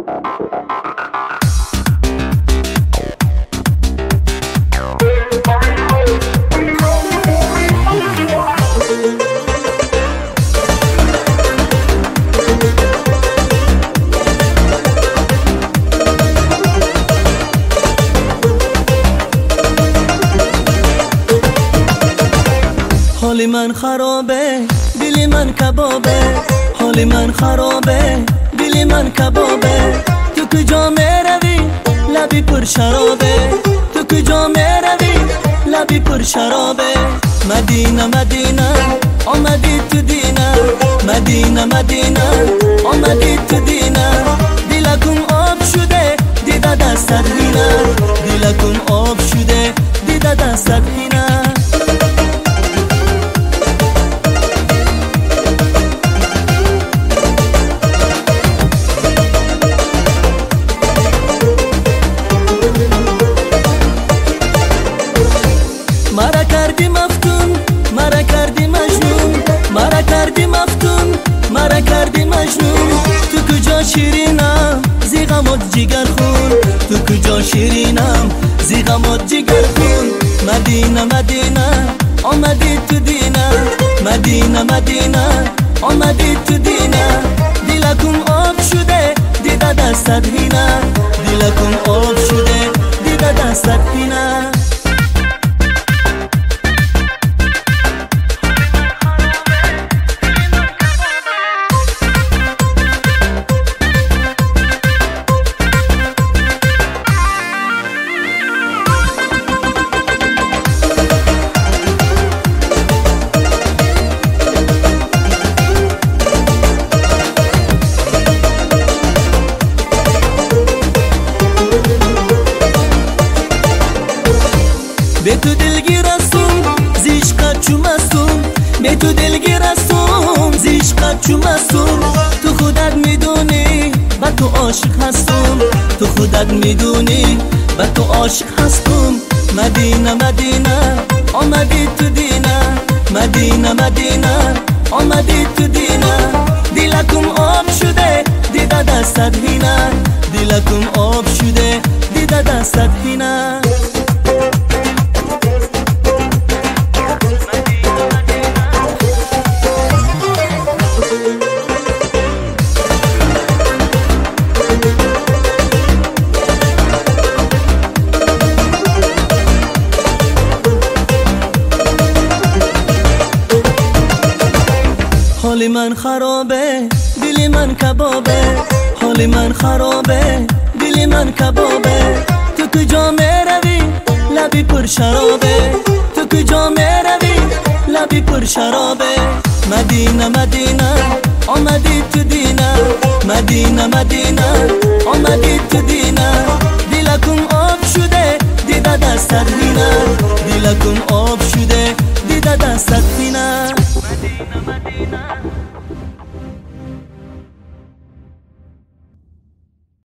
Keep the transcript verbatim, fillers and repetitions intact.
حال من خرابه دل من کبابه، حال من خرابه دل من کبابه. تو کجا میروی لبی پر شرابه، تو کجا میروی لبی پر شرابه. مدینه مدینه آمدی تو دینه، مدینه مدینه آمدی تو دینه. دلکم آب شده دیده دستت هینه، دلکم آب شده دیده دستت هینه. مرا کردی مفتون، مرا کردی مجنون، مرا کردی مفتون، مرا کردی مجنون. تو کجا شیرینم زی غمت جگر خون، تو کجا شیرینم زی غمت جگر خون. مدینه مدینه آمدی تو دینه، مدینه مدینه آمدی تو دینه. دلکم آب شده دیده دستت هینه، دلکم آب شده دیده دستت هینه. به تو دلگیرستم زیشقت چومستم، به تو دلگیرستم زیشقت چومستم. تو خودت میدونی با تو عاشق هستم، تو خودت میدونی با تو عاشق هستم. مدینه مدینه آمدی تو دینه، مدینه مدینه آمدی تو دینه. دلکم آب شده دیده دستت هینه، دلکم آب شده دیده دستت هینه. حال من خرابه دل من کبابه، حال من خرابه دل من کبابه. تو کجا میروی لبی پر شرابه، تو کجا میروی لبی پر شرابه. مدینه مدینه آمدی تو دینه، مدینه مدینه آمدی تو دینه. دلکم آب شده دیده دستت هینه، دلکم آب